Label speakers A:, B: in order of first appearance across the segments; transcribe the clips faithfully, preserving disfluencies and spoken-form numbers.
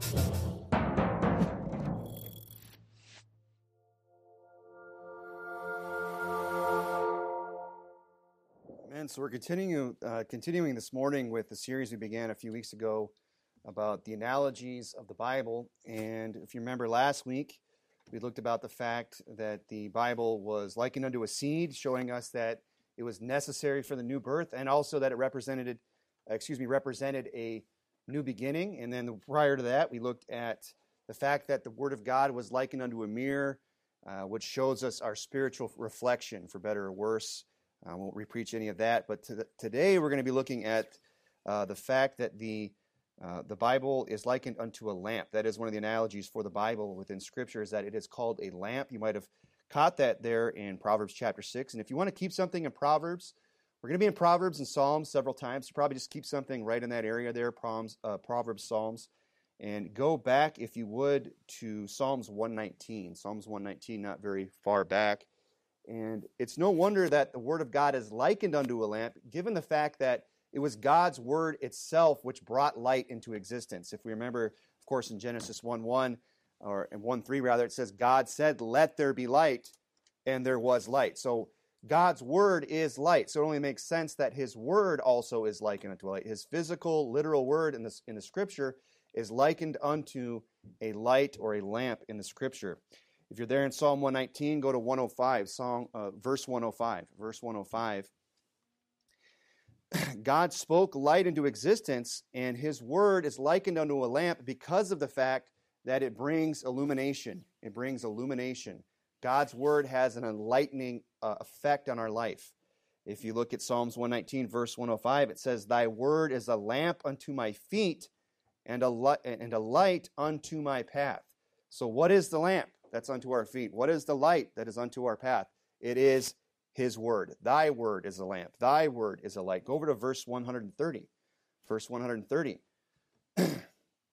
A: Amen. So we're continuing uh, continuing this morning with the series we began a few weeks ago about the analogies of the Bible. And if you remember last week, we looked about the fact that the Bible was likened unto a seed, showing us that it was necessary for the new birth, and also that it represented, excuse me, represented a new beginning. And then prior to that, we looked at the fact that the Word of God was likened unto a mirror, uh, which shows us our spiritual reflection, for better or worse. I won't repreach any of that, but to the, today we're going to be looking at uh, the fact that the uh, the Bible is likened unto a lamp. That is one of the analogies for the Bible within Scripture, is that it is called a lamp. You might have caught that there in Proverbs chapter six. And if you want to keep something in Proverbs, we're going to be in Proverbs and Psalms several times. So probably just keep something right in that area there, Proverbs, uh, Proverbs, Psalms. And go back, if you would, to Psalms one nineteen. Psalms one nineteen, not very far back. And it's no wonder that the Word of God is likened unto a lamp, given the fact that it was God's Word itself which brought light into existence. If we remember, of course, in Genesis one one, or in one three rather, it says, God said, let there be light, and there was light. So God's Word is light. So it only makes sense that His Word also is likened unto a light. His physical, literal Word in the, in the Scripture is likened unto a light or a lamp in the Scripture. If you're there in Psalm one nineteen, go to one oh five, song, uh, verse one oh five. Verse one oh five. God spoke light into existence, and His Word is likened unto a lamp because of the fact that it brings illumination. It brings illumination. God's Word has an enlightening uh, effect on our life. If you look at Psalms one nineteen, verse one oh five, it says, Thy Word is a lamp unto my feet and a, li- and a light unto my path. So what is the lamp? That's unto our feet. What is the light that is unto our path? It is His Word. Thy Word is a lamp. Thy Word is a light. Go over to verse one thirty. Verse one thirty. The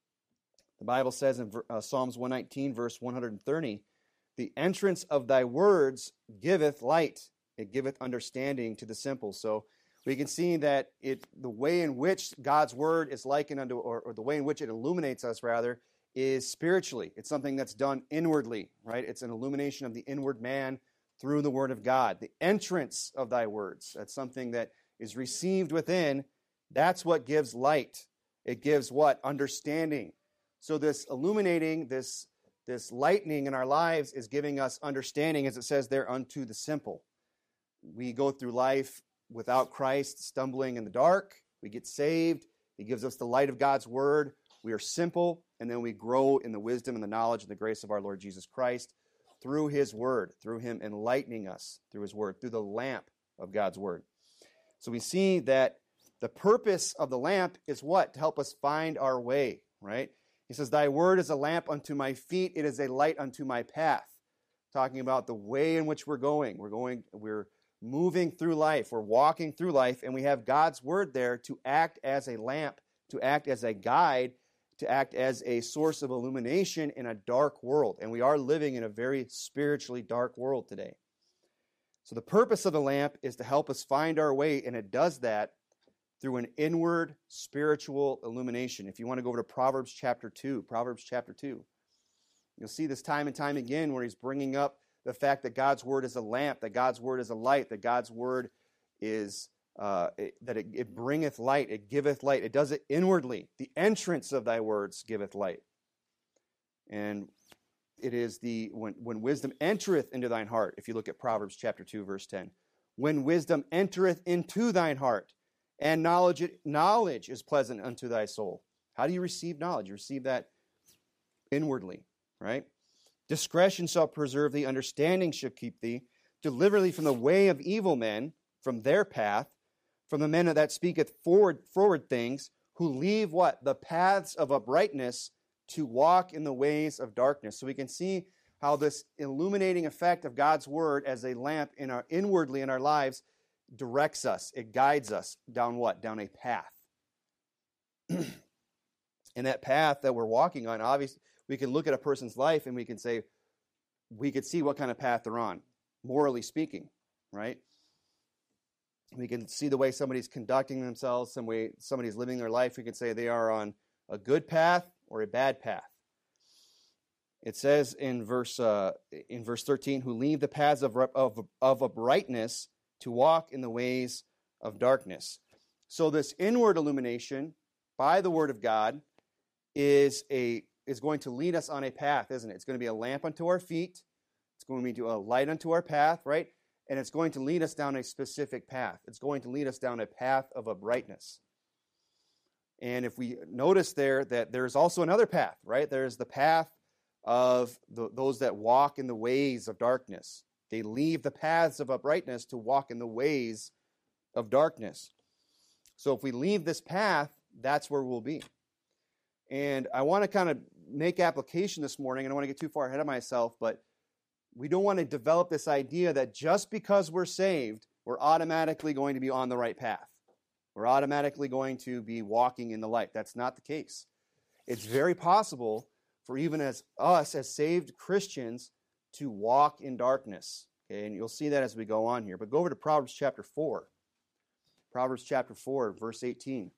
A: Bible says in uh, Psalms one nineteen, verse one thirty, the entrance of thy words giveth light. It giveth understanding to the simple. So we can see that it the way in which God's Word is likened unto, or, or the way in which it illuminates us, rather, is spiritually. It's something that's done inwardly, right? It's an illumination of the inward man through the Word of God. The entrance of thy words, that's something that is received within. That's what gives light. It gives what? Understanding. So this illuminating, this, this lightning in our lives is giving us understanding, as it says there, unto the simple. We go through life without Christ, stumbling in the dark. We get saved. He gives us the light of God's Word. We are simple, and then we grow in the wisdom and the knowledge and the grace of our Lord Jesus Christ through His Word, through Him enlightening us through His Word, through the lamp of God's Word. So we see that the purpose of the lamp is what? To help us find our way, right? He says, Thy Word is a lamp unto my feet, it is a light unto my path. Talking about the way in which we're going. We're going, we're moving through life, we're walking through life, and we have God's Word there to act as a lamp, to act as a guide, to act as a source of illumination in a dark world. And we are living in a very spiritually dark world today. So the purpose of the lamp is to help us find our way, and it does that through an inward spiritual illumination. If you want to go over to Proverbs chapter two, Proverbs chapter two, you'll see this time and time again where he's bringing up the fact that God's Word is a lamp, that God's Word is a light, that God's Word is Uh, it, that it, it bringeth light, it giveth light. It does it inwardly. The entrance of thy words giveth light. And it is the, when, when wisdom entereth into thine heart, if you look at Proverbs chapter two, verse ten, when wisdom entereth into thine heart, and knowledge, knowledge is pleasant unto thy soul. How do you receive knowledge? You receive that inwardly, right? Discretion shall preserve thee, understanding shall keep thee. Deliver thee from the way of evil men, from their path, from the men that speaketh forward, forward things, who leave what? The paths of uprightness to walk in the ways of darkness. So we can see how this illuminating effect of God's Word as a lamp in our inwardly in our lives directs us. It guides us down what? Down a path. And that path that we're walking on, obviously, we can look at a person's life and we can say, we could see what kind of path they're on, morally speaking, right? We can see the way somebody's conducting themselves, some way somebody's living their life. We can say they are on a good path or a bad path. It says in verse uh, in verse thirteen, who leave the paths of, of, of uprightness to walk in the ways of darkness. So this inward illumination by the word of God is a is going to lead us on a path, isn't it? It's going to be a lamp unto our feet. It's going to be a light unto our path, right? And it's going to lead us down a specific path. It's going to lead us down a path of uprightness. And if we notice there that there's also another path, right? There's the path of the, those that walk in the ways of darkness. They leave the paths of uprightness to walk in the ways of darkness. So if we leave this path, that's where we'll be. And I want to kind of make application this morning. I don't want to get too far ahead of myself, but we don't want to develop this idea that just because we're saved, we're automatically going to be on the right path. We're automatically going to be walking in the light. That's not the case. It's very possible for even as us, as saved Christians, to walk in darkness. Okay, and you'll see that as we go on here. But go over to Proverbs chapter four. Proverbs chapter four, verse eighteen.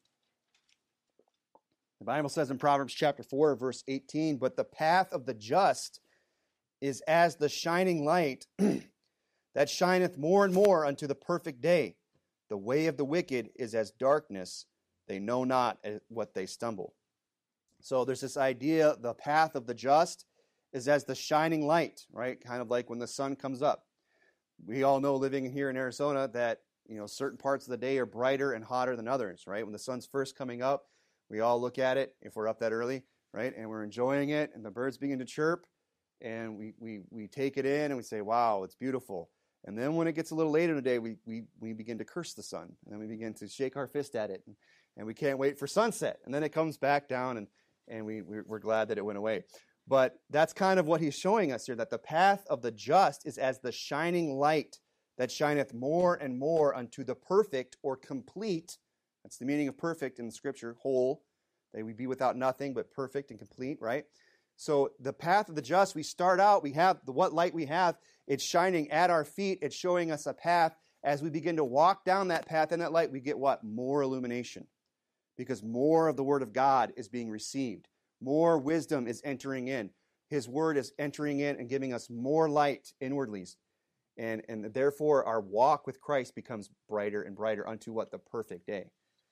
A: The Bible says in Proverbs chapter four, verse eighteen, but the path of the just is as the shining light that shineth more and more unto the perfect day. The way of the wicked is as darkness. They know not at what they stumble. So there's this idea, the path of the just is as the shining light, right? Kind of like when the sun comes up. We all know living here in Arizona that, you know, certain parts of the day are brighter and hotter than others, right? When the sun's first coming up, we all look at it, if we're up that early, right? And we're enjoying it, and the birds begin to chirp, and we we we take it in, and we say, wow, it's beautiful. And then when it gets a little later in the day, we we we begin to curse the sun, and then we begin to shake our fist at it, and, and we can't wait for sunset. And then it comes back down, and, and we, we're glad that it went away. But that's kind of what he's showing us here, that the path of the just is as the shining light that shineth more and more unto the perfect or complete. That's the meaning of perfect in the Scripture, whole. They would be without nothing, but perfect and complete, right? So the path of the just, we start out, we have the what light we have, it's shining at our feet, it's showing us a path. As we begin to walk down that path and that light, we get what? More illumination. Because more of the Word of God is being received. More wisdom is entering in. His Word is entering in and giving us more light inwardly. And, and therefore, our walk with Christ becomes brighter and brighter unto what? The perfect day.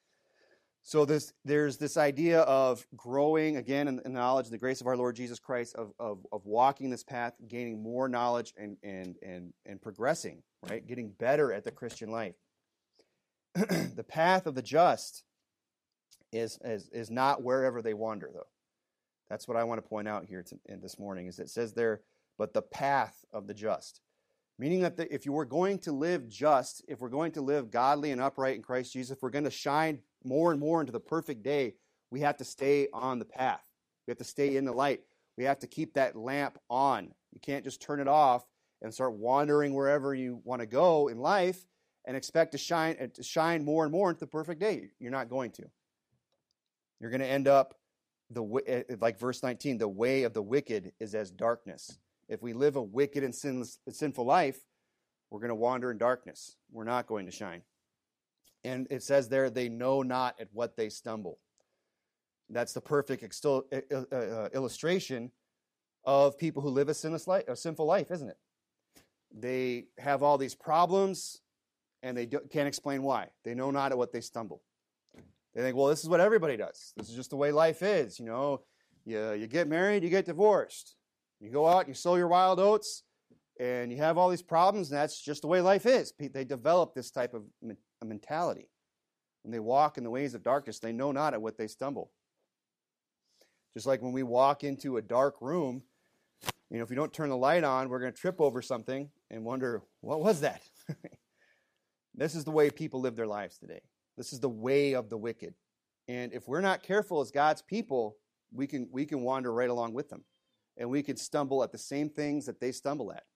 A: So this, there's this idea of growing, again, in the knowledge and the grace of our Lord Jesus Christ, of, of, of walking this path, gaining more knowledge and, and, and, and progressing, right? Getting better at the Christian life. The path of the just is, is, is not wherever they wander, though. That's what I want to point out here to, in this morning, is it says there, but the path of the just. Meaning that the, if you were going to live just, if we're going to live godly and upright in Christ Jesus, if we're going to shine more and more into the perfect day, we have to stay on the path. We have to stay in the light. We have to keep that lamp on. You can't just turn it off and start wandering wherever you want to go in life and expect to shine to shine more and more into the perfect day. You're not going to. You're going to end up the like verse nineteen. The way of the wicked is as darkness. If we live a wicked and sinless, sinful life, we're going to wander in darkness. We're not going to shine. And it says there, they know not at what they stumble. That's the perfect extol- uh, uh, illustration of people who live a sinless life, a sinful life, isn't it? They have all these problems, and they do, can't explain why. They know not at what they stumble. They think, well, this is what everybody does. This is just the way life is. You know, you, you get married, you get divorced. You go out, you sow your wild oats, and you have all these problems, and that's just the way life is. They develop this type of mentality. When they walk in the ways of darkness, they know not at what they stumble. Just like when we walk into a dark room, you know, if you don't turn the light on, we're going to trip over something and wonder, what was that? This is the way people live their lives today. This is the way of the wicked. And if we're not careful as God's people, we can we can wander right along with them. And we could stumble at the same things that they stumble at.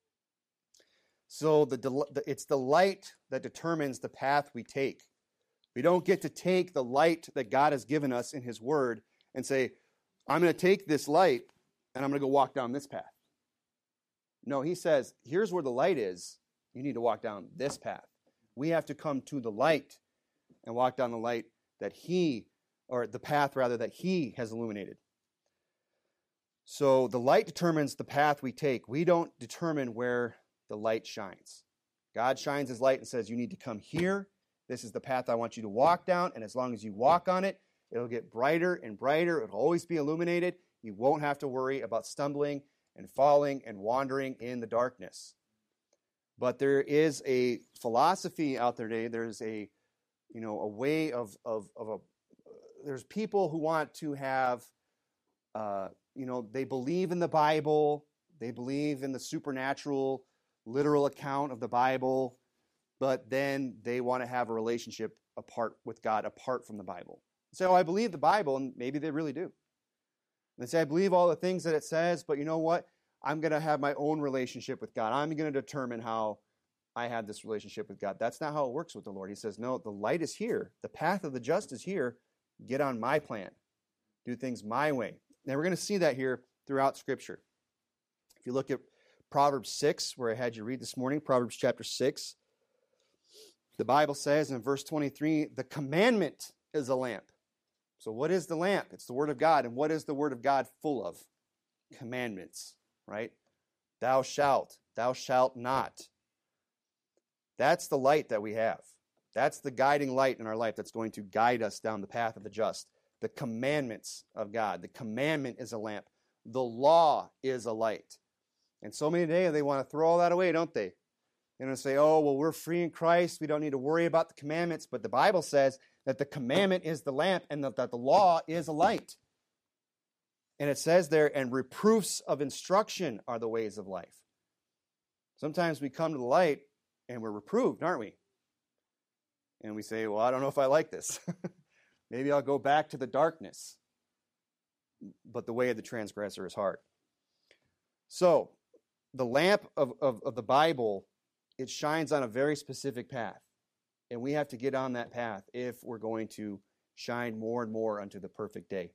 A: So the, the it's the light that determines the path we take. We don't get to take the light that God has given us in His Word and say, I'm going to take this light and I'm going to go walk down this path. No, He says, here's where the light is. You need to walk down this path. We have to come to the light and walk down the light that He, or the path rather, that He has illuminated. So the light determines the path we take. We don't determine where the light shines. God shines his light and says, you need to come here. This is the path I want you to walk down. And as long as you walk on it, it'll get brighter and brighter. It'll always be illuminated. You won't have to worry about stumbling and falling and wandering in the darkness. But there is a philosophy out there today. There's a, you know, a way of, of, of a, there's people who want to have, uh, you know, they believe in the Bible. They believe in the supernatural, literal account of the Bible. But then they want to have a relationship apart with God, apart from the Bible. So I believe the Bible, and maybe they really do. They say, I believe all the things that it says, but you know what? I'm going to have my own relationship with God. I'm going to determine how I have this relationship with God. That's not how it works with the Lord. He says, no, the light is here. The path of the just is here. Get on my plan. Do things my way. Now we're going to see that here throughout Scripture. If you look at Proverbs six, where I had you read this morning, Proverbs chapter six, the Bible says in verse twenty-three, the commandment is a lamp. So what is the lamp? It's the Word of God. And what is the Word of God full of? Commandments, right? Thou shalt, thou shalt not. That's the light that we have. That's the guiding light in our life that's going to guide us down the path of the just. The commandments of God. The commandment is a lamp. The law is a light. And so many today, they want to throw all that away, don't they? They're going to say, oh, well, we're free in Christ. We don't need to worry about the commandments. But the Bible says that the commandment is the lamp and that the law is a light. And it says there, and reproofs of instruction are the ways of life. Sometimes we come to the light and we're reproved, aren't we? And we say, well, I don't know if I like this. Maybe I'll go back to the darkness. But the way of the transgressor is hard. So, the lamp of, of, of the Bible, it shines on a very specific path. And we have to get on that path if we're going to shine more and more unto the perfect day.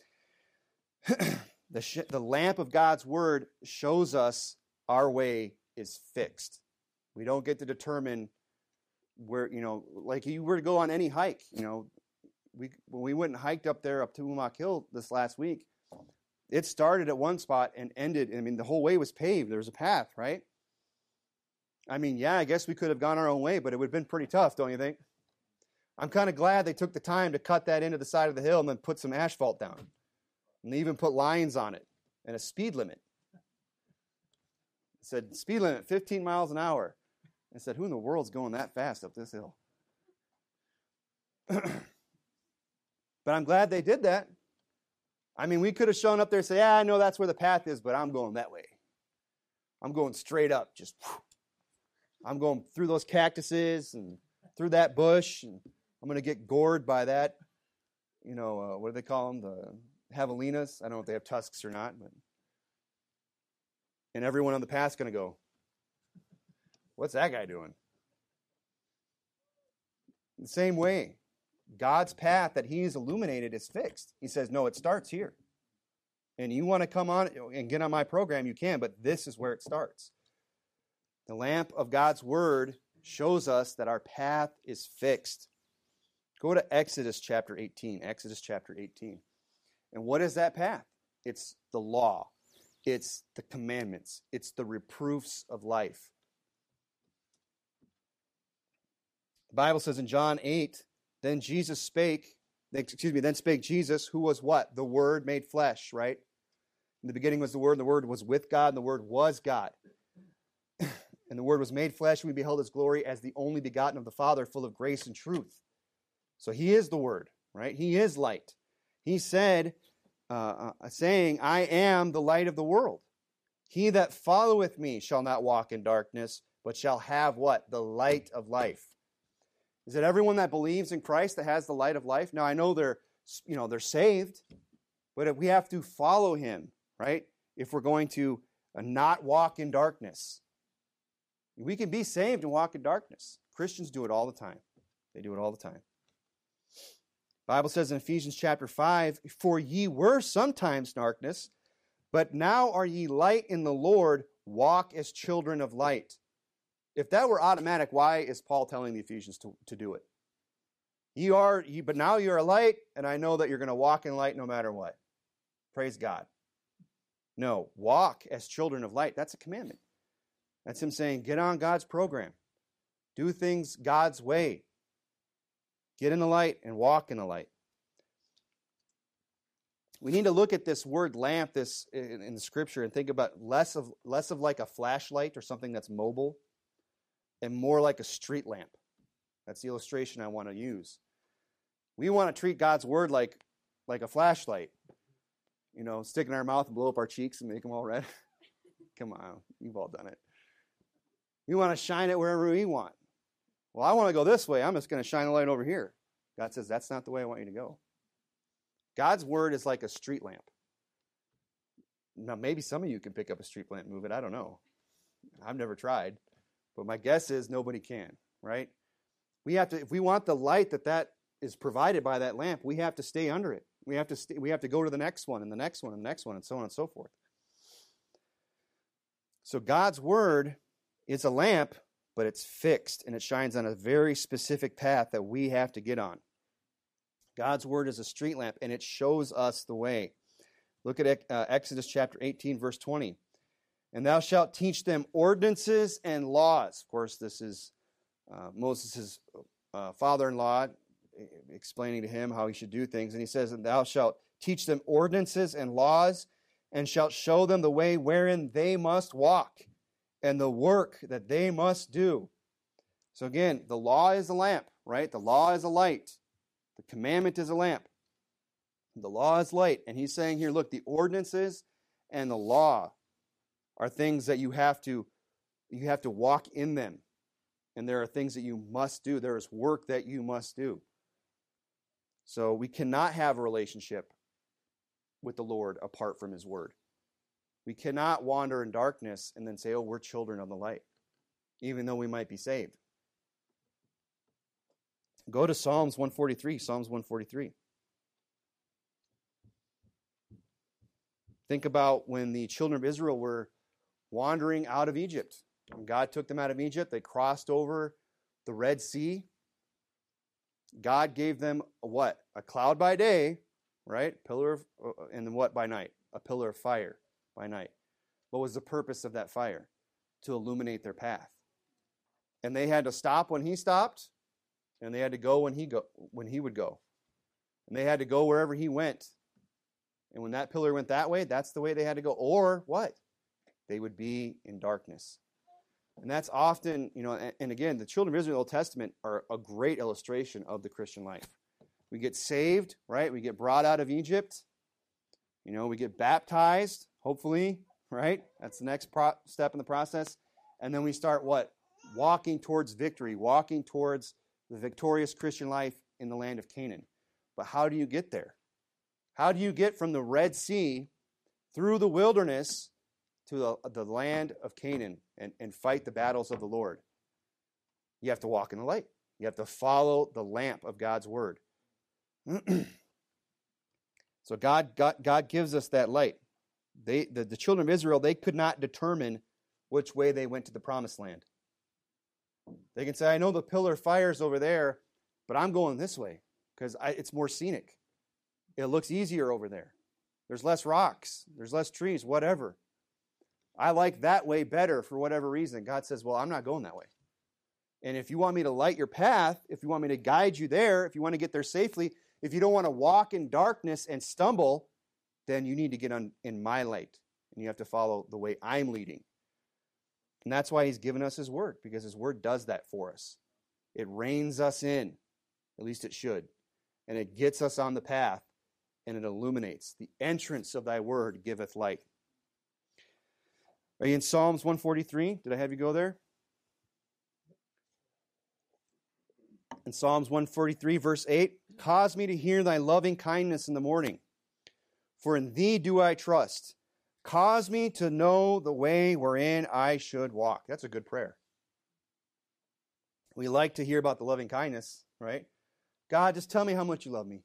A: the, sh- the lamp of God's Word shows us our way is fixed. We don't get to determine where, you know, like you were to go on any hike, you know, we when we went and hiked up there up to Umak Hill this last week, it started at one spot and ended, I mean, the whole way was paved. There was a path, right? I mean, yeah, I guess we could have gone our own way, but it would have been pretty tough, don't you think? I'm kind of glad they took the time to cut that into the side of the hill and then put some asphalt down. And they even put lines on it and a speed limit. It said, speed limit, fifteen miles an hour. I said, who in the world's going that fast up this hill? But I'm glad they did that. I mean, we could have shown up there and say, yeah, I know that's where the path is, but I'm going that way. I'm going straight up, just whew. I'm going through those cactuses and through that bush, and I'm going to get gored by that, you know, uh, what do they call them? The javelinas. I don't know if they have tusks or not. But and everyone on the path's going to go, what's that guy doing? The same way, God's path that he's illuminated is fixed. He says, no, it starts here. And you want to come on and get on my program, you can, but this is where it starts. The lamp of God's Word shows us that our path is fixed. Go to Exodus chapter eighteen. Exodus chapter eighteen. And what is that path? It's the law. It's the commandments. It's the reproofs of life. The Bible says in John eight, then Jesus spake, excuse me, then spake Jesus, who was what? The Word made flesh, right? In the beginning was the Word, and the Word was with God, and the Word was God. And the Word was made flesh, and we beheld His glory as the only begotten of the Father, full of grace and truth. So He is the Word, right? He is light. He said, uh, uh, saying, I am the light of the world. He that followeth me shall not walk in darkness, but shall have what? The light of life. Is it everyone that believes in Christ that has the light of life? Now, I know they're, you know, they're saved, but if we have to follow Him, right? If we're going to uh, not walk in darkness. We can be saved and walk in darkness. Christians do it all the time. They do it all the time. The Bible says in Ephesians chapter five, for ye were sometimes darkness, but now are ye light in the Lord, walk as children of light. If that were automatic, why is Paul telling the Ephesians to, to do it? You are, you, but now you're a light, and I know that you're going to walk in light no matter what. Praise God. No, walk as children of light. That's a commandment. That's him saying, get on God's program. Do things God's way. Get in the light and walk in the light. We need to look at this word lamp this in, in the scripture and think about less of less of like a flashlight or something that's mobile and more like a street lamp. That's the illustration I want to use. We want to treat God's word like, like a flashlight. You know, stick it in our mouth and blow up our cheeks and make them all red. Come on, you've all done it. We want to shine it wherever we want. Well, I want to go this way. I'm just going to shine a light over here. God says, that's not the way I want you to go. God's word is like a street lamp. Now, maybe some of you can pick up a street lamp and move it. I don't know. I've never tried. But my guess is nobody can, right? We have to, if we want the light that that is provided by that lamp, we have to stay under it. We have to stay, we have to go to the next one and the next one and the next one and so on and so forth. So God's word is a lamp, but it's fixed and it shines on a very specific path that we have to get on. God's word is a street lamp and it shows us the way. Look at uh, Exodus chapter eighteen, verse twenty. And thou shalt teach them ordinances and laws. Of course, this is uh, Moses' uh, father-in-law explaining to him how he should do things. And he says, and thou shalt teach them ordinances and laws, and shalt show them the way wherein they must walk, and the work that they must do. So again, the law is a lamp, right? The law is a light. The commandment is a lamp. The law is light. And he's saying here, look, the ordinances and the law are things that you have to, you have to walk in them. And there are things that you must do. There is work that you must do. So we cannot have a relationship with the Lord apart from his word. We cannot wander in darkness and then say, oh, we're children of the light, even though we might be saved. Go to Psalms one forty-three, Psalms one forty-three. Think about when the children of Israel were wandering out of Egypt. When God took them out of Egypt, they crossed over the Red Sea. God gave them a what? A cloud by day, right? Pillar of, and then what by night? A pillar of fire by night. What was the purpose of that fire? To illuminate their path. And they had to stop when he stopped, and they had to go when he go when he would go. And they had to go wherever he went. And when that pillar went that way, that's the way they had to go. Or what? They would be in darkness. And that's often, you know, and, and again, the children of Israel in the Old Testament are a great illustration of the Christian life. We get saved, right? We get brought out of Egypt. You know, we get baptized, hopefully, right? That's the next pro- step in the process. And then we start what? Walking towards victory, walking towards the victorious Christian life in the land of Canaan. But how do you get there? How do you get from the Red Sea through the wilderness to the, the land of Canaan and, and fight the battles of the Lord? You have to walk in the light. You have to follow the lamp of God's word. So God, God, God gives us that light. They, the, the children of Israel, they could not determine which way they went to the promised land. They can say, I know the pillar of fire is over there, but I'm going this way because it's more scenic. It looks easier over there. There's less rocks. There's less trees, whatever. I like that way better for whatever reason. God says, well, I'm not going that way. And if you want me to light your path, if you want me to guide you there, if you want to get there safely, if you don't want to walk in darkness and stumble, then you need to get on in my light. And you have to follow the way I'm leading. And that's why he's given us his word, because his word does that for us. It reins us in, at least it should. And it gets us on the path, and it illuminates. The entrance of thy word giveth light. Are you in Psalms one forty-three? Did I have you go there? In Psalms one forty-three, verse eight, cause me to hear thy loving kindness in the morning, for in thee do I trust. Cause me to know the way wherein I should walk. That's a good prayer. We like to hear about the loving kindness, right? God, just tell me how much you love me.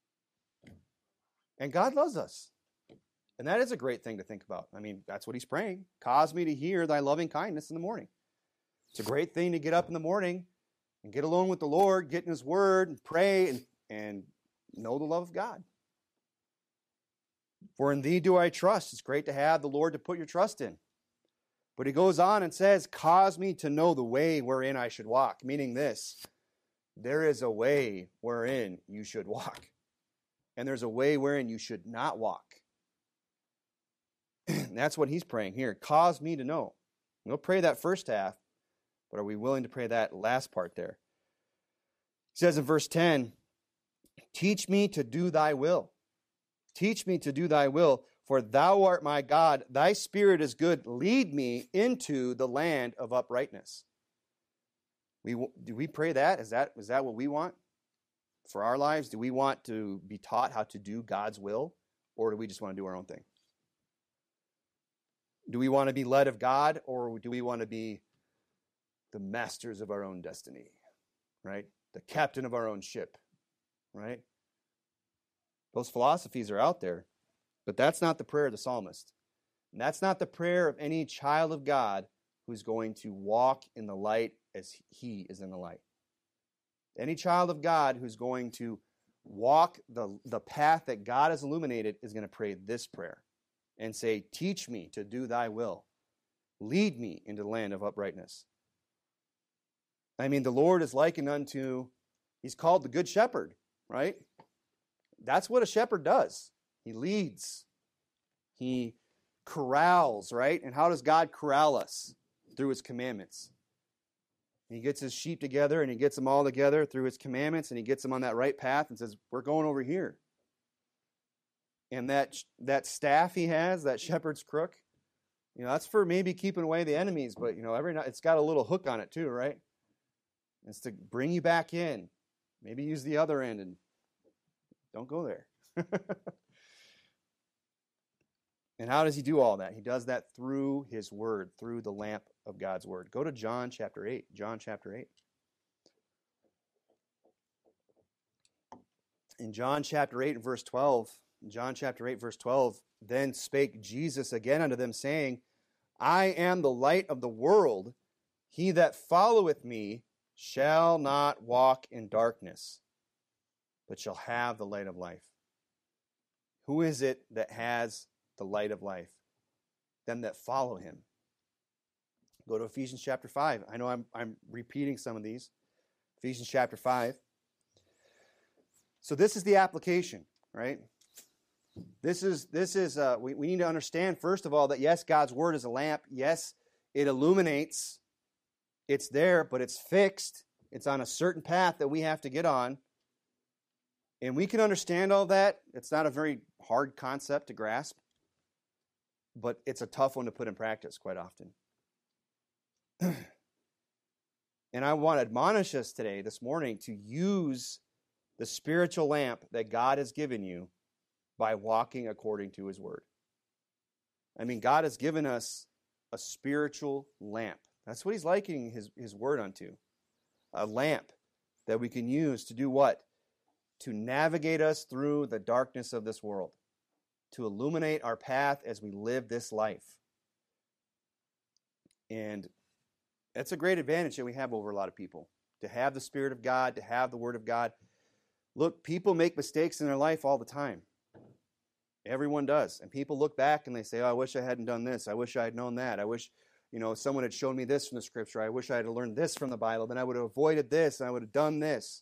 A: And God loves us. And that is a great thing to think about. I mean, that's what he's praying. Cause me to hear thy loving kindness in the morning. It's a great thing to get up in the morning and get alone with the Lord, get in his word, and pray, and, and know the love of God. For in thee do I trust. It's great to have the Lord to put your trust in. But he goes on and says, cause me to know the way wherein I should walk. Meaning this, there is a way wherein you should walk. And there's a way wherein you should not walk. That's what he's praying here. Cause me to know. We'll pray that first half, but are we willing to pray that last part there? He says in verse ten, teach me to do thy will. Teach me to do thy will, for thou art my God. Thy spirit is good. Lead me into the land of uprightness. We, do we pray that? Is that, is that what we want for our lives? Do we want to be taught how to do God's will, or do we just want to do our own thing? Do we want to be led of God, or do we want to be the masters of our own destiny, right? The captain of our own ship, right? Those philosophies are out there, but that's not the prayer of the psalmist. And that's not the prayer of any child of God who's going to walk in the light as he is in the light. Any child of God who's going to walk the, the path that God has illuminated is going to pray this prayer and say, teach me to do thy will. Lead me into the land of uprightness. I mean, the Lord is likened unto, he's called the good shepherd, right? That's what a shepherd does. He leads. He corrals, right? And how does God corral us? Through his commandments. He gets his sheep together and he gets them all together through his commandments, and he gets them on that right path and says, we're going over here. And that, that staff he has, that shepherd's crook, you know, that's for maybe keeping away the enemies, but, you know, every night it's got a little hook on it too, right? It's to bring you back in. Maybe use the other end and don't go there. And how does he do all that? He does that through his word, through the lamp of God's word. Go to John chapter eight. John chapter eight. In John chapter eight and verse twelve, John chapter eight, verse twelve, then spake Jesus again unto them, saying, I am the light of the world. He that followeth me shall not walk in darkness, but shall have the light of life. Who is it that has the light of life? Them that follow him. Go to Ephesians chapter five. I know I'm, I'm repeating some of these. Ephesians chapter five. So this is the application, right? This is, this is uh, we, we need to understand, first of all, that yes, God's word is a lamp. Yes, it illuminates. It's there, but it's fixed. It's on a certain path that we have to get on. And we can understand all that. It's not a very hard concept to grasp, but it's a tough one to put in practice quite often. And I want to admonish us today, this morning, to use the spiritual lamp that God has given you by walking according to his word. I mean, God has given us a spiritual lamp. That's what he's likening his, his word unto. A lamp that we can use to do what? To navigate us through the darkness of this world. To illuminate our path as we live this life. And that's a great advantage that we have over a lot of people. To have the Spirit of God, to have the Word of God. Look, people make mistakes in their life all the time. Everyone does. And people look back and they say, oh, I wish I hadn't done this. I wish I had known that. I wish, you know, someone had shown me this from the Scripture. I wish I had learned this from the Bible. Then I would have avoided this and I would have done this.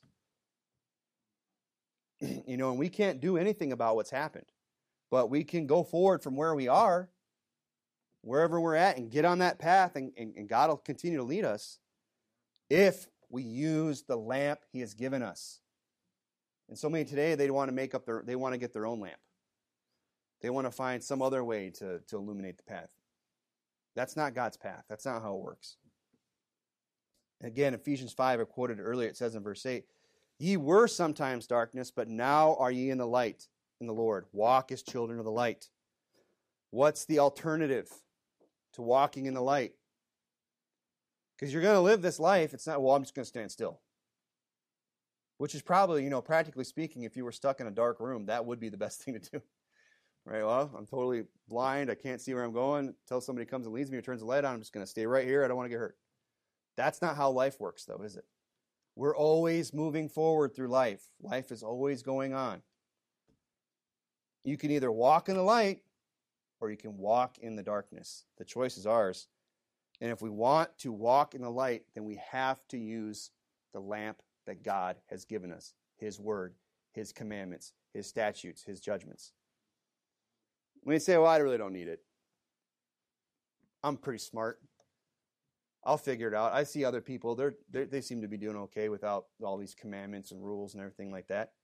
A: You know, and we can't do anything about what's happened. But we can go forward from where we are, wherever we're at, and get on that path, and, and, and God will continue to lead us if we use the lamp he has given us. And so many today, they want to make up their, they want to get their own lamp. They want to find some other way to, to illuminate the path. That's not God's path. That's not how it works. Again, Ephesians five, I quoted earlier, it says in verse eight, ye were sometimes darkness, but now are ye in the light in the Lord. Walk as children of the light. What's the alternative to walking in the light? Because you're going to live this life. It's not, well, I'm just going to stand still. Which is probably, you know, practically speaking, if you were stuck in a dark room, that would be the best thing to do. Right? Well, I'm totally blind. I can't see where I'm going. Until somebody comes and leads me or turns the light on, I'm just going to stay right here. I don't want to get hurt. That's not how life works, though, is it? We're always moving forward through life. Life is always going on. You can either walk in the light or you can walk in the darkness. The choice is ours. And if we want to walk in the light, then we have to use the lamp that God has given us, his word, his commandments, his statutes, his judgments. When you say, well, I really don't need it. I'm pretty smart. I'll figure it out. I see other people, they're, they're, they seem to be doing okay without all these commandments and rules and everything like that.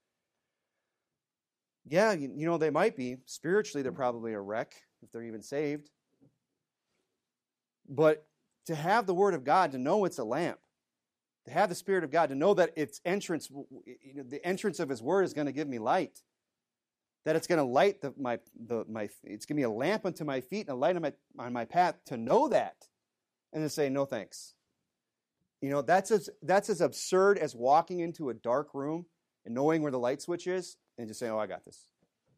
A: Yeah, you, you know, they might be. Spiritually, they're probably a wreck if they're even saved. But to have the Word of God, to know it's a lamp, to have the Spirit of God, to know that its entrance, you know, the entrance of His Word is going to give me light, that it's going to light the, my, the, my, it's going to be a lamp unto my feet and a light on my, on my path, to know that, and to say, no thanks. You know, that's as, that's as absurd as walking into a dark room and knowing where the light switch is and just saying, oh, I got this.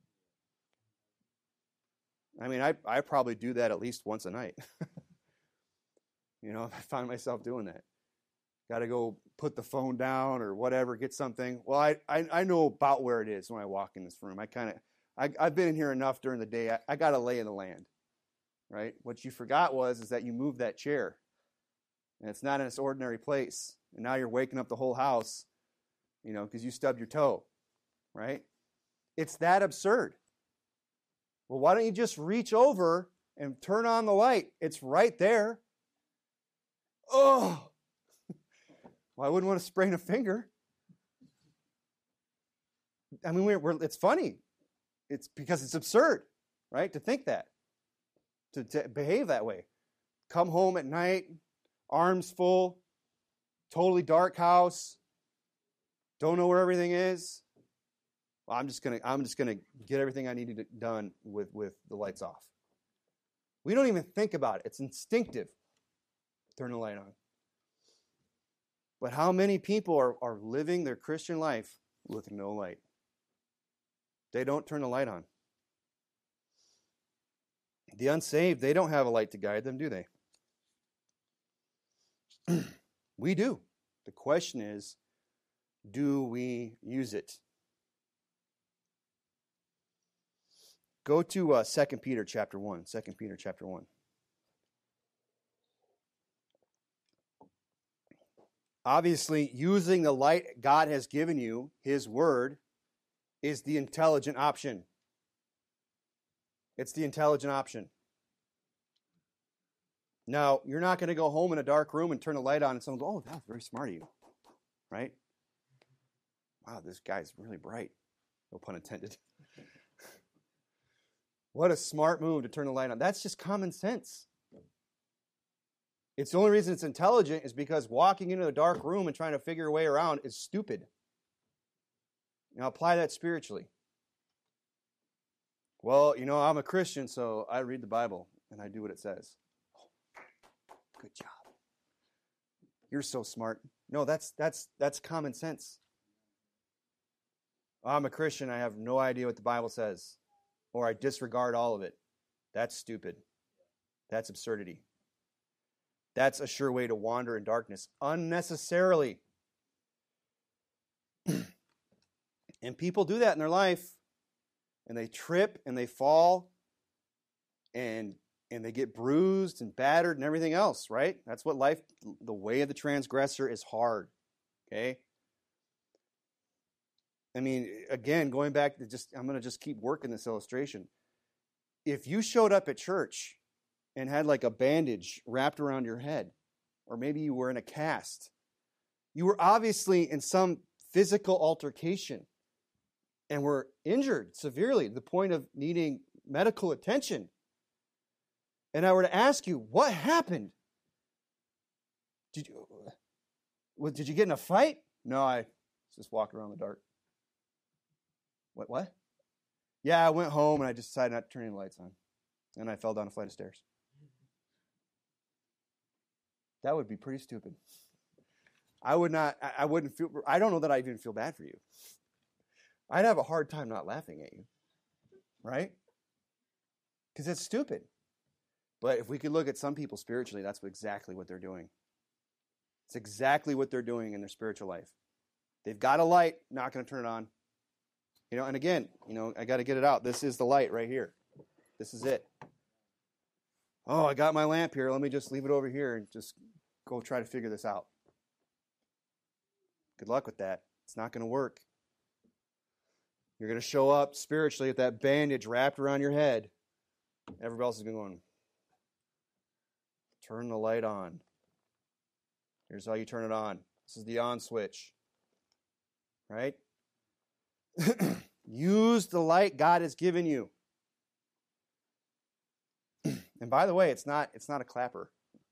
A: I mean, I, I probably do that at least once a night. You know, I find myself doing that. Got to go put the phone down or whatever, get something. Well, I, I, I know about where it is when I walk in this room. I kind of, I, I've been in here enough during the day. I, I got to lay in the land, right? What you forgot was is that you moved that chair, and it's not in its ordinary place. And now you're waking up the whole house, you know, because you stubbed your toe, right? It's that absurd. Well, why don't you just reach over and turn on the light? It's right there. Oh, well, I wouldn't want to sprain a finger. I mean, we're, we're, it's funny. It's because it's absurd, right, to think that, to, to behave that way. Come home at night, arms full, totally dark house, don't know where everything is. Well, I'm just gonna, I'm just gonna get everything I needed done with, with the lights off. We don't even think about it. It's instinctive. Turn the light on. But how many people are, are living their Christian life with no light? They don't turn the light on. The unsaved, they don't have a light to guide them, do they? We do. The question is, do we use it? Go to uh, Second Peter chapter one. Second Peter chapter one. Obviously, using the light God has given you, His Word, is the intelligent option. It's the intelligent option. Now, you're not going to go home in a dark room and turn a light on and someone goes, oh, that's very smart of you. Right? Wow, this guy's really bright. No pun intended. What a smart move to turn the light on. That's just common sense. It's the only reason it's intelligent is because walking into a dark room and trying to figure your way around is stupid. Now apply that spiritually. Well, you know, I'm a Christian, so I read the Bible and I do what it says. Oh, good job. You're so smart. No, that's that's that's common sense. I'm a Christian, I have no idea what the Bible says, or I disregard all of it. That's stupid. That's absurdity. That's a sure way to wander in darkness unnecessarily. And people do that in their life, and they trip and they fall, and and they get bruised and battered and everything else, right? That's what life, the way of the transgressor is hard, okay? I mean, again, going back to just, I'm going to just keep working this illustration. If you showed up at church and had like a bandage wrapped around your head, or maybe you were in a cast, you were obviously in some physical altercation and were injured severely to the point of needing medical attention. And I were to ask you, what happened? Did you, well, did you get in a fight? No, I just walked around in the dark. What, what? Yeah, I went home and I just decided not to turn any lights on. And I fell down a flight of stairs. That would be pretty stupid. I would not, I wouldn't feel, I don't know that I even feel bad for you. I'd have a hard time not laughing at you. Right? Because it's stupid. But if we could look at some people spiritually, that's exactly what they're doing. It's exactly what they're doing in their spiritual life. They've got a light, not going to turn it on. You know, and again, you know, I got to get it out. This is the light right here. This is it. Oh, I got my lamp here. Let me just leave it over here and just go try to figure this out. Good luck with that. It's not going to work. You're going to show up spiritually with that bandage wrapped around your head. Everybody else is going, turn the light on. Here's how you turn it on. This is the on switch. Right? Use the light God has given you. And by the way, it's not it's not a clapper.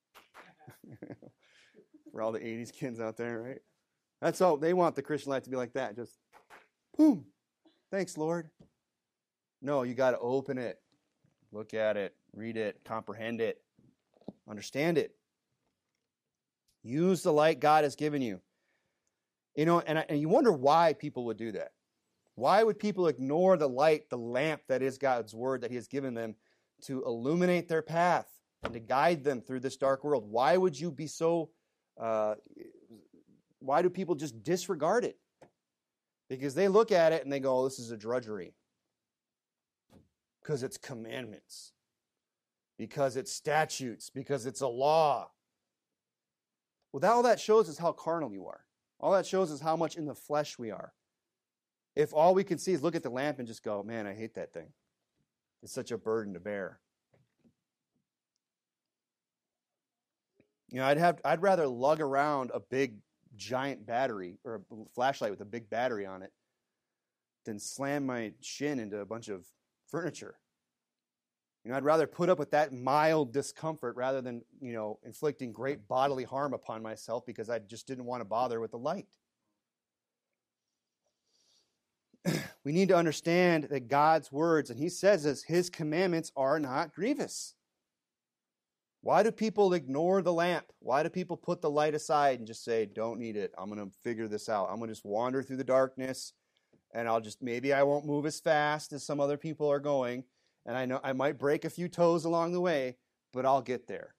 A: For all the eighties kids out there, right? That's all they want the Christian life to be, like that. Just boom. Thanks, Lord. No, you got to open it. Look at it, read it, comprehend it, understand it. Use the light God has given you. You know, and, I, and you wonder why people would do that. Why would people ignore the light, the lamp that is God's word that he has given them to illuminate their path and to guide them through this dark world? Why would you be so, uh, why do people just disregard it? Because they look at it and they go, oh, this is a drudgery. Because it's commandments. Because it's statutes. Because it's a law. Well, that, all that shows is how carnal you are. All that shows is how much in the flesh we are. If all we can see is look at the lamp and just go, man, I hate that thing. It's such a burden to bear. You know, I'd have I'd rather lug around a big giant battery or a flashlight with a big battery on it than slam my shin into a bunch of furniture. You know, I'd rather put up with that mild discomfort rather than, you know, inflicting great bodily harm upon myself because I just didn't want to bother with the light. We need to understand that God's words, and he says this, his commandments are not grievous. Why do people ignore the lamp? Why do people put the light aside and just say, don't need it. I'm going to figure this out. I'm going to just wander through the darkness, and I'll just, maybe I won't move as fast as some other people are going, and I know I might break a few toes along the way, but I'll get there.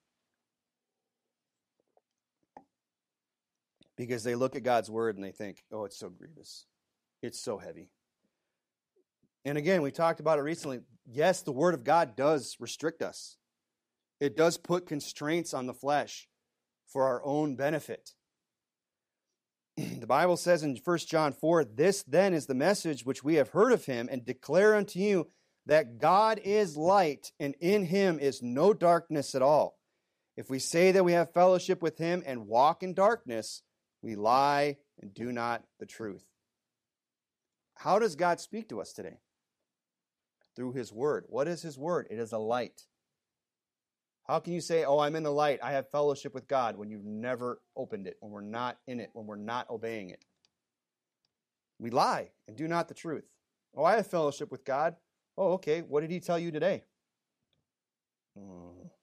A: Because they look at God's word and they think, oh, it's so grievous. It's so heavy. And again, we talked about it recently. Yes, the word of God does restrict us. It does put constraints on the flesh for our own benefit. The Bible says in First John four, this then is the message which we have heard of him and declare unto you that God is light and in him is no darkness at all. If we say that we have fellowship with him and walk in darkness, we lie and do not the truth. How does God speak to us today? Through his word. What is his word? It is a light. How can you say, oh, I'm in the light, I have fellowship with God, when you've never opened it, when we're not in it, when we're not obeying it? We lie and do not the truth. Oh, I have fellowship with God. Oh, okay, what did he tell you today? Oh.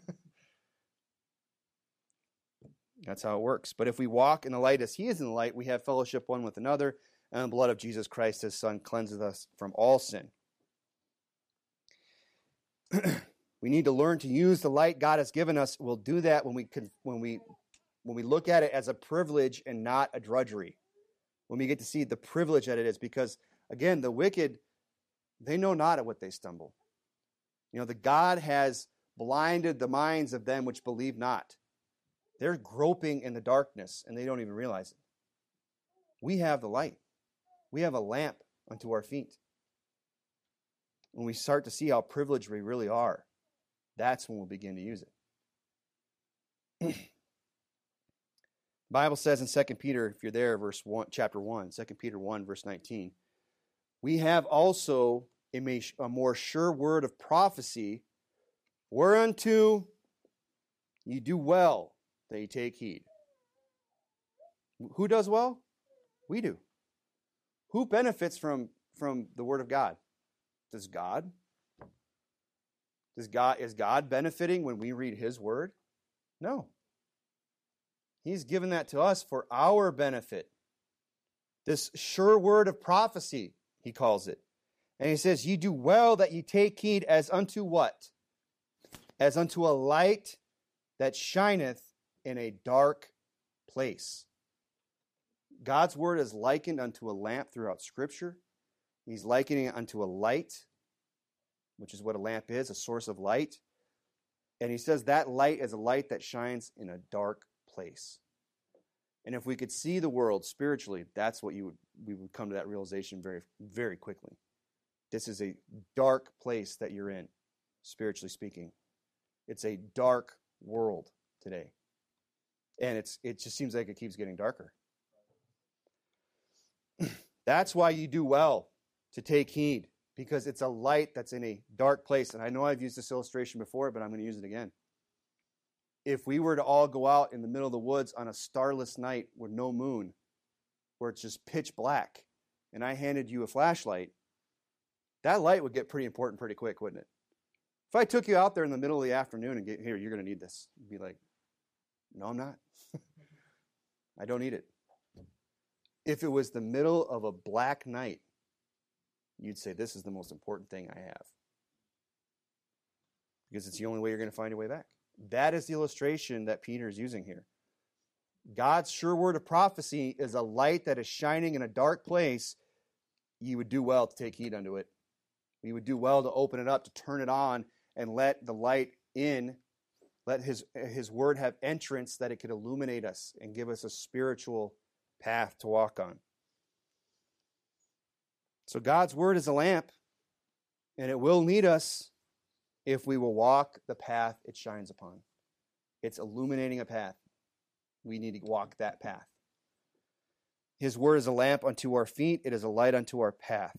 A: That's how it works. But if we walk in the light as he is in the light, we have fellowship one with another, and the blood of Jesus Christ, his Son, cleanses us from all sin. We need to learn to use the light God has given us. We'll do that when we can, when we when we look at it as a privilege and not a drudgery. When we get to see the privilege that it is, because again, the wicked, they know not at what they stumble. You know, the God has blinded the minds of them which believe not. They're groping in the darkness and they don't even realize it. We have the light. We have a lamp unto our feet. When we start to see how privileged we really are, that's when we'll begin to use it. The Bible says in Second Peter, if you're there, verse one, chapter one, Second Peter one, verse nineteen, we have also a, a more sure word of prophecy, whereunto you do well that you take heed. Who does well? We do. Who benefits from, from the word of God? Does God? Does God, is God benefiting when we read his word? No. He's given that to us for our benefit. This sure word of prophecy, he calls it. And he says, ye do well that ye take heed as unto what? As unto a light that shineth in a dark place. God's word is likened unto a lamp throughout Scripture. He's likening it unto a light, which is what a lamp is, a source of light. And he says that light is a light that shines in a dark place. And if we could see the world spiritually, that's what you would we would come to that realization very, very quickly. This is a dark place that you're in, spiritually speaking. It's a dark world today. And it's it just seems like it keeps getting darker. That's why you do well to take heed, because it's a light that's in a dark place. And I know I've used this illustration before, but I'm going to use it again. If we were to all go out in the middle of the woods on a starless night with no moon, where it's just pitch black, and I handed you a flashlight, that light would get pretty important pretty quick, wouldn't it? If I took you out there in the middle of the afternoon and get here, you're going to need this. You'd be like, no, I'm not. I don't need it. If it was the middle of a black night, you'd say, this is the most important thing I have. Because it's the only way you're going to find your way back. That is the illustration that Peter is using here. God's sure word of prophecy is a light that is shining in a dark place. You would do well to take heed unto it. You would do well to open it up, to turn it on, and let the light in. Let his, his word have entrance, that it could illuminate us and give us a spiritual path to walk on. So God's word is a lamp, and it will lead us if we will walk the path it shines upon. It's illuminating a path. We need to walk that path. His word is a lamp unto our feet. It is a light unto our path.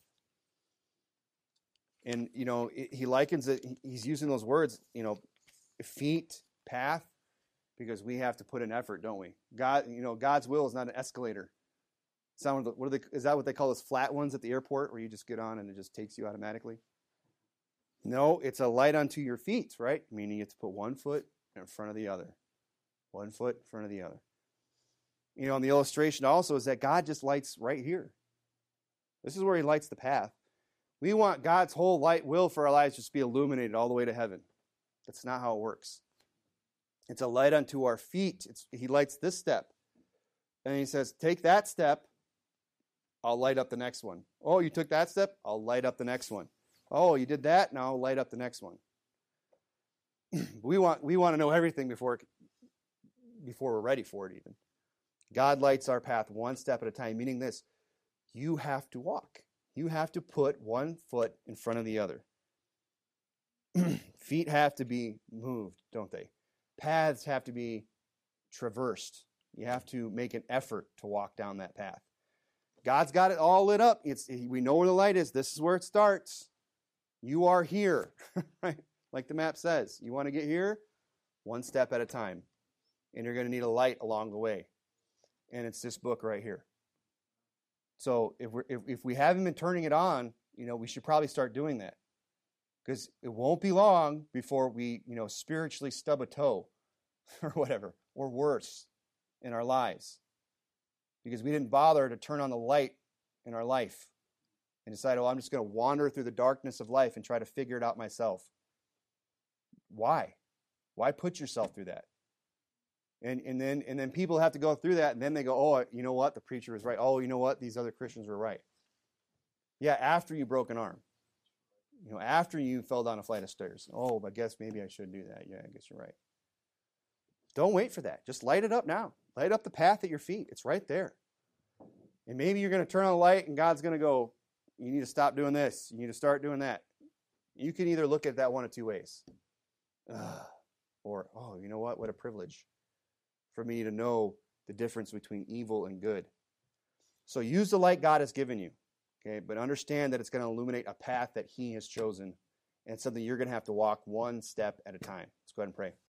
A: And, you know, he likens it, he's using those words, you know, feet, path, because we have to put in effort, don't we? God, you know, God's will is not an escalator. It's not, what are they, is that what they call those flat ones at the airport, where you just get on and it just takes you automatically? No, it's a light unto your feet, right? Meaning you have to put one foot in front of the other. One foot in front of the other. You know, and the illustration also is that God just lights right here. This is where he lights the path. We want God's whole light will for our lives just be illuminated all the way to heaven. That's not how it works. It's a light unto our feet. It's, he lights this step. And he says, take that step, I'll light up the next one. Oh, you took that step? I'll light up the next one. Oh, you did that? Now I'll light up the next one. we want we want to know everything before, before we're ready for it even. God lights our path one step at a time, meaning this: you have to walk. You have to put one foot in front of the other. Feet have to be moved, don't they? Paths have to be traversed. You have to make an effort to walk down that path. God's got it all lit up. It's, we know where the light is. This is where it starts. You are here, right? Like the map says. You want to get here? One step at a time. And you're going to need a light along the way. And it's this book right here. So if, we're, if, if we haven't been turning it on, you know, we should probably start doing that. Because it won't be long before we, you know, spiritually stub a toe or whatever, or worse in our lives. Because we didn't bother to turn on the light in our life and decide, oh, I'm just going to wander through the darkness of life and try to figure it out myself. Why? Why put yourself through that? And and then and then people have to go through that, and then they go, oh, you know what? The preacher was right. Oh, you know what? These other Christians were right. Yeah, after you broke an arm. You know, after you fell down a flight of stairs. Oh, I guess maybe I should do that. Yeah, I guess you're right. Don't wait for that. Just light it up now. Light up the path at your feet. It's right there. And maybe you're going to turn on the light and God's going to go, you need to stop doing this. You need to start doing that. You can either look at that one of two ways. Ugh. Or, oh, you know what? What a privilege for me to know the difference between evil and good. So use the light God has given you. Okay, but understand that it's going to illuminate a path that he has chosen, and something you're going to have to walk one step at a time. Let's go ahead and pray.